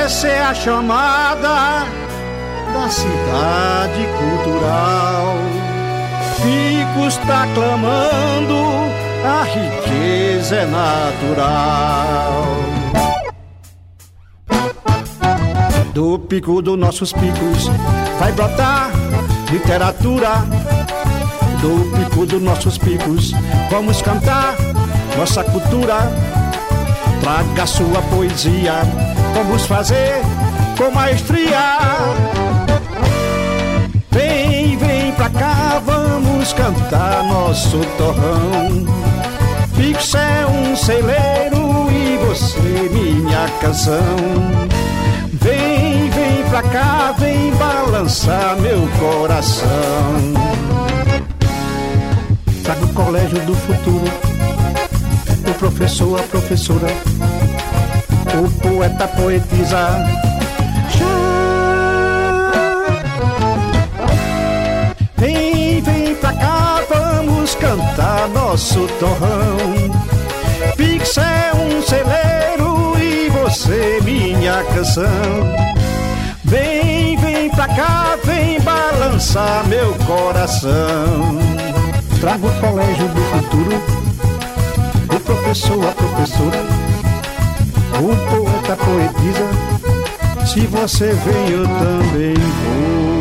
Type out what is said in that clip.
Essa é a chamada da cidade cultural. Picos tá clamando, a riqueza é natural. Do pico dos nossos picos vai brotar literatura. Do pico dos nossos picos vamos cantar nossa cultura. Traga sua poesia, vamos fazer com maestria. Vem, vem pra cá, vamos cantar nosso torrão. Picos é um celeiro e você minha canção. Vem, vem pra cá, vem balançar meu coração. Traga o colégio do futuro, o professor, a professora, o poeta, poetisa. Vem, vem pra cá, vamos cantar nosso torrão. Pix é um celeiro e você minha canção. Vem, vem pra cá, vem balançar meu coração. Traga o colégio do futuro, o professor, a professora, o poeta, a poetisa. Se você vem eu também vou.